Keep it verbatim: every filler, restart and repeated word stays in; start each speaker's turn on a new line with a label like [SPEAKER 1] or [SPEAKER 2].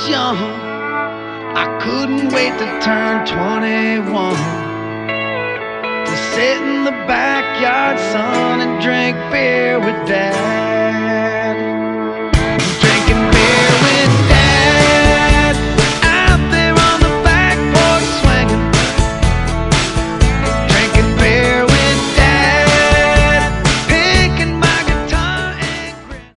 [SPEAKER 1] young, I couldn't wait to turn twenty-one, to sit in the backyard, son, and drink beer with Dad.